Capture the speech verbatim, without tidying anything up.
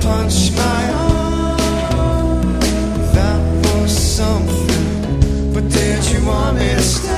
punch my arm. That was something, but did you want me to stay?